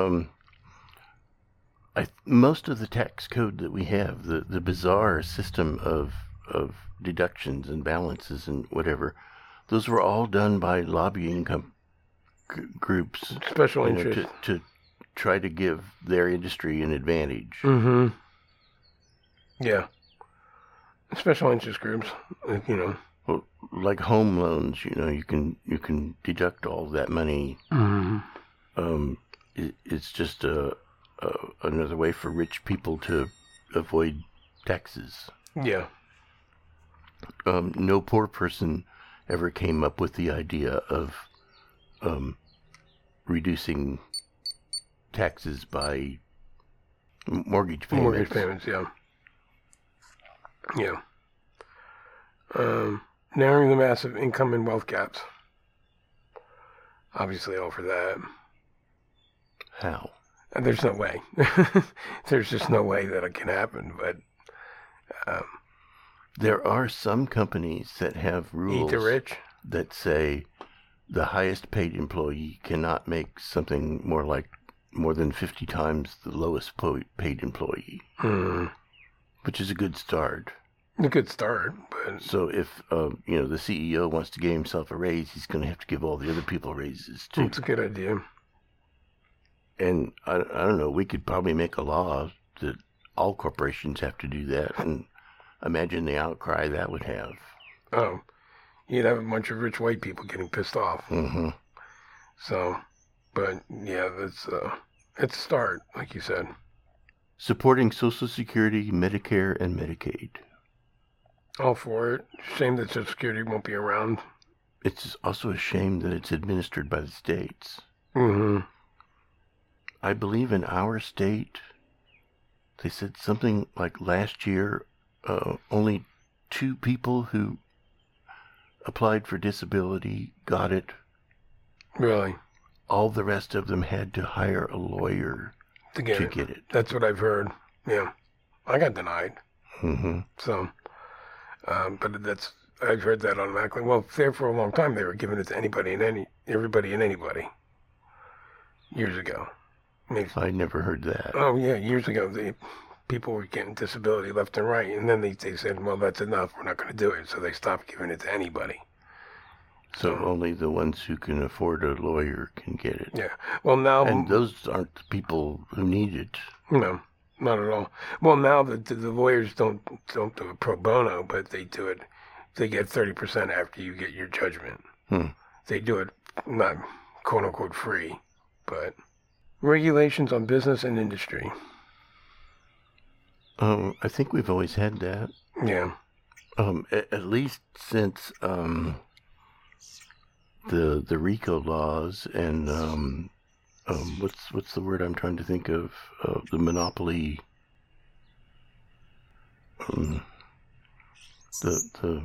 most of the tax code that we have, the bizarre system of deductions and balances and whatever, those were all done by lobbying groups,
special interest,
to try to give their industry an advantage.
Yeah, special interest groups,
Well, like home loans, you can deduct all that money. It's just another way for rich people to avoid taxes.
Yeah.
No poor person ever came up with the idea of reducing taxes by mortgage payments.
Mortgage payments, yeah. Yeah. Narrowing the massive income and wealth gaps. Obviously all for that.
How?
There's no way. There's just no way that it can happen, but...
there are some companies that have rules
eat the rich
that say the highest paid employee cannot make something more than 50 times the lowest paid employee, which is a good start.
A good start, but...
So if, the CEO wants to give himself a raise, he's going to have to give all the other people raises, too.
It's a good idea.
And, I don't know, we could probably make a law that all corporations have to do that, and imagine the outcry that would have.
Oh, you'd have a bunch of rich white people getting pissed off. So, but, yeah, it's a start, like you said.
Supporting Social Security, Medicare, and Medicaid.
All for it. Shame that Social Security won't be around.
It's also a shame that it's administered by the states. I believe in our state, they said something like last year, only 2 people who applied for disability got it.
Really?
All the rest of them had to hire a lawyer to get it.
That's what I've heard. Yeah. I got denied. So... but I've heard that automatically. Well, there for a long time they were giving it to everybody and anybody. Years ago.
I never heard that.
Oh yeah, years ago people were getting disability left and right, and then they said, well, that's enough, we're not going to do it, so they stopped giving it to anybody.
So only the ones who can afford a lawyer can get it.
Yeah. Well, now...
And those aren't the people who need it.
No. Not at all. Well, now the lawyers don't do it pro bono, but they do it. They get 30% after you get your judgment. They do it not quote unquote free, but regulations on business and industry.
I think we've always had that.
Yeah.
At least since the RICO laws and what's the word I'm trying to think of? The monopoly. The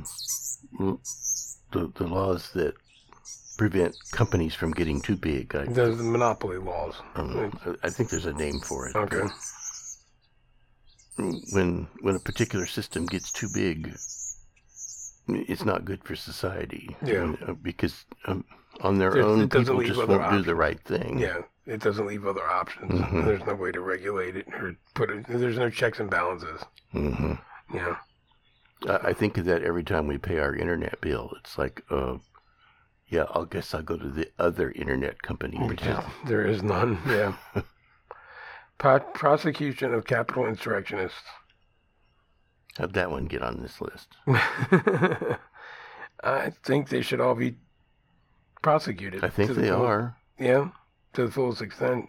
laws that prevent companies from getting too big.
There's the monopoly laws.
I think there's a name for it.
Okay.
When a particular system gets too big, it's not good for society.
Yeah.
Because on their own, people just won't do the right thing.
Yeah, it doesn't leave other options. Mm-hmm. There's no way to regulate it or put it. There's no checks and balances.
Mm-hmm.
Yeah.
I think of that every time we pay our internet bill. It's like, yeah, I guess I'll go to the other internet company in town.
There is none, yeah. Prosecution of capital insurrectionists.
How'd that one get on this list?
I think they should all be prosecuted.
I think they are.
Yeah, to the fullest extent.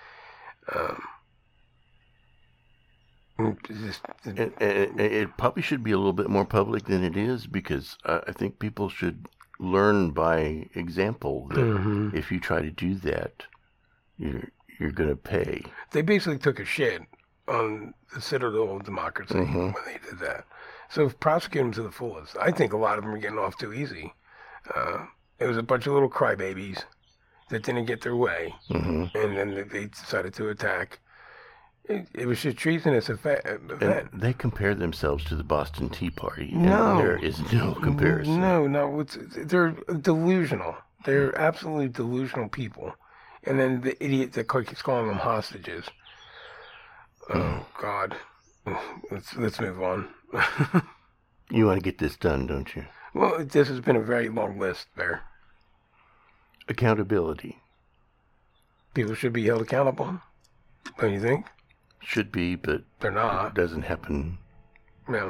And,
it probably should be a little bit more public than it is, because I think people should learn by example that if you try to do that, you're going to pay.
They basically took a shit on the citadel of democracy when they did that. So prosecute them to the fullest. I think a lot of them are getting off too easy. It was a bunch of little crybabies that didn't get their way, and then they decided to attack. It was a treasonous event.
And they compare themselves to the Boston Tea Party. No. There is no comparison.
No. They're delusional. They're absolutely delusional people. And then the idiot that keeps calling them hostages. Oh, God. Let's move on.
You want to get this done, don't you?
Well, this has been a very long list, Bear.
Accountability.
People should be held accountable, don't you think?
Should be, but
they're not.
It doesn't happen.
Yeah.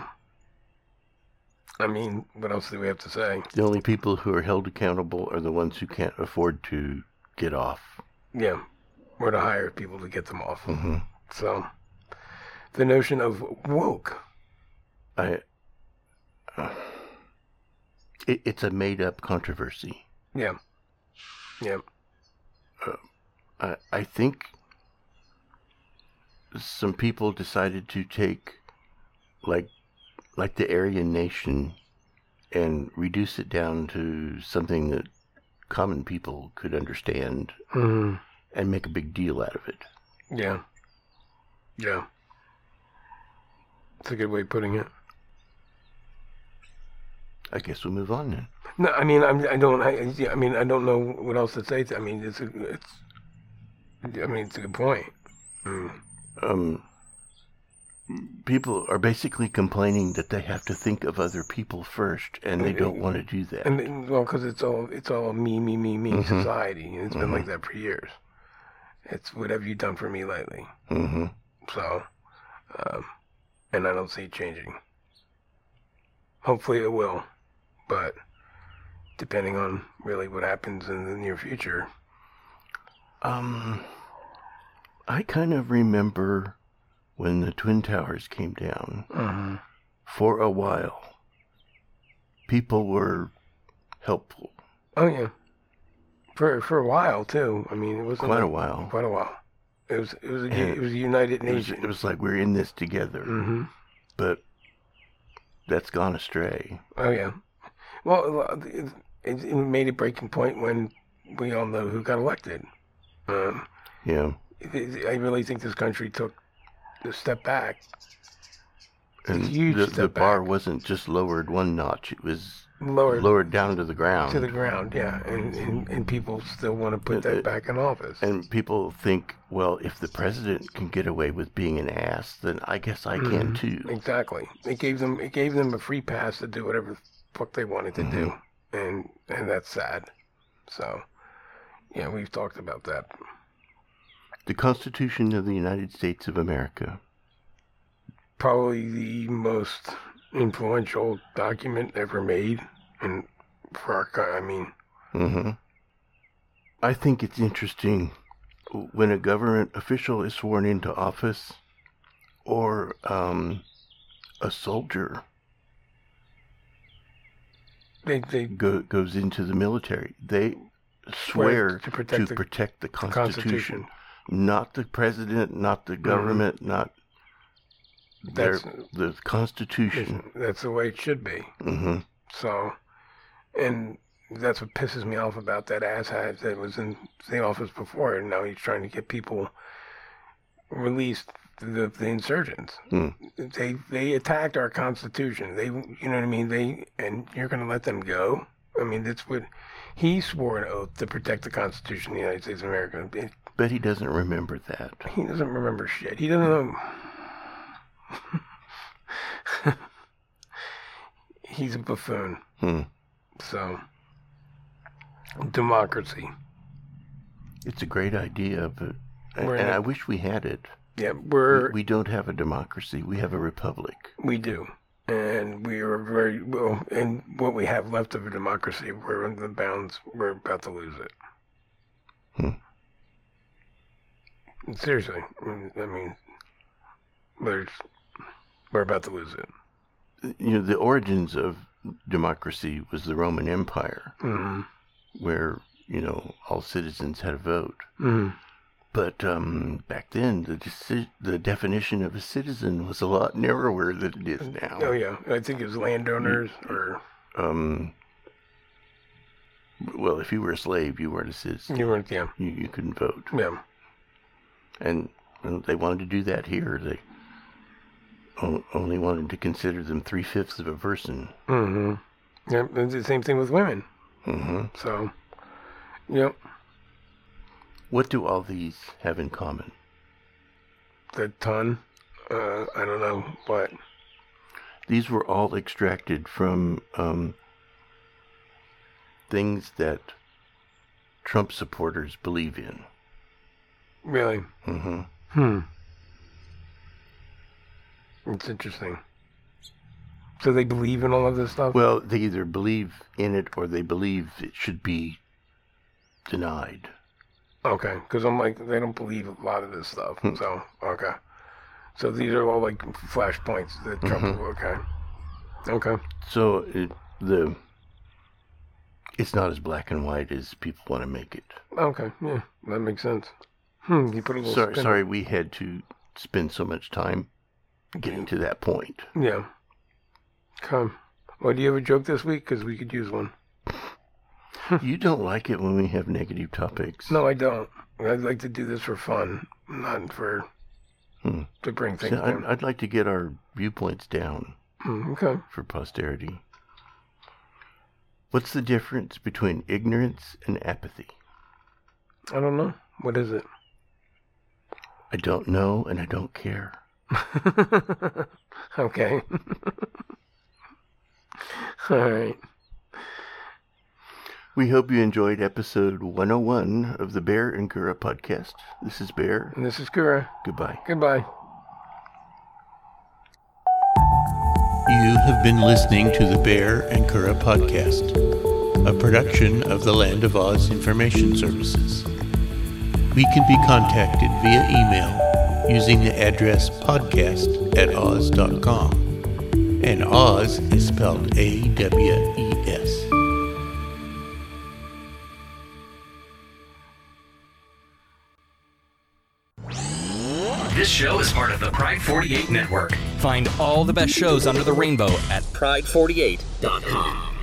I mean, what else do we have to say?
The only people who are held accountable are the ones who can't afford to get off.
Yeah. Or to hire people to get them off. Mm-hmm. So, the notion of woke.
It's a made-up controversy.
Yeah. Yeah.
I think some people decided to take, like the Aryan nation, and reduce it down to something that common people could understand, and make a big deal out of it.
Yeah. Yeah. That's a good way of putting it.
I guess we'll move on then.
No, I mean, I don't know what else to say. I mean, it's a good point.
People are basically complaining that they have to think of other people first, and they don't want to do that.
And well, because it's all me society, and it's been like that for years. It's what have you done for me lately? So, and I don't see it changing. Hopefully, it will, but depending on really what happens in the near future.
I kind of remember when the Twin Towers came down. For a while, people were helpful.
Oh yeah, for a while too. I mean, it was
quite a while.
Quite a while. It was a United Nations.
It was like we're in this together. But that's gone astray.
Oh yeah. Well, it made a breaking point when we all know who got elected.
Yeah.
I really think this country took a step back.
And the bar wasn't just lowered one notch; it was lowered down to the ground.
To the ground, yeah. And people still want to put that back in office.
And people think, well, if the president can get away with being an ass, then I guess I can too.
Exactly. It gave them a free pass to do whatever the fuck they wanted to do, and that's sad. So, yeah, we've talked about that.
The Constitution of the United States of America.
Probably the most influential document ever made, and for our, I mean.
I think it's interesting when a government official is sworn into office, or a soldier
They
goes into the military. They swear to protect the Constitution. Not the president, not the government, not the Constitution.
That's the way it should be.
Mm-hmm.
So, and that's what pisses me off about that asshat that was in the office before, and now he's trying to get people released, the insurgents. They attacked our Constitution. You know what I mean? And you're going to let them go? I mean, that's what he swore an oath to protect the Constitution of the United States of America.
But he doesn't remember that.
He doesn't remember shit. He doesn't know. He's a buffoon. So, democracy.
It's a great idea, but I wish we had it.
Yeah,
we don't have a democracy. We have a republic.
We do. And we are very well, and what we have left of a democracy, we're in the bounds, we're about to lose it. Seriously. I mean, we're about to lose it.
You know, the origins of democracy was the Roman Empire, where, you know, all citizens had a vote. But back then, the definition of a citizen was a lot narrower than it is now.
Oh, yeah. I think it was landowners or...
well, if you were a slave, you weren't a citizen.
You weren't, yeah.
You couldn't vote.
Yeah.
And they wanted to do that here. They only wanted to consider them 3/5 of a person.
Yeah, it's the same thing with women. So, yep.
What do all these have in common?
The ton? I don't know what.
These were all extracted from things that Trump supporters believe in.
Really? It's interesting. So they believe in all of this stuff?
Well, they either believe in it or they believe it should be denied.
Okay, because I'm like, they don't believe a lot of this stuff. So, okay. So these are all like flashpoints that Trump, okay.
So it's not as black and white as people want to make it.
Okay, yeah, that makes sense. You put a little
Sorry, we had to spend so much time getting to that point.
Yeah. Okay. Well, do you have a joke this week? Because we could use one.
You don't like it when we have negative topics.
No, I don't. I'd like to do this for fun, not for to bring things down.
I'd like to get our viewpoints down.
Okay.
For posterity. What's the difference between ignorance and apathy?
I don't know. What is it?
I don't know, and I don't care.
Okay. All right.
We hope you enjoyed episode 101 of the Bear and Kura podcast. This is Bear.
And this is Kura.
Goodbye.
Goodbye.
You have been listening to the Bear and Kura podcast, a production of the Land of Oz Information Services. We can be contacted via email using the address podcast@oz.com. And Oz is spelled A-W-E-S.
This show is part of the Pride 48 network. Find all the best shows under the rainbow at pride48.com.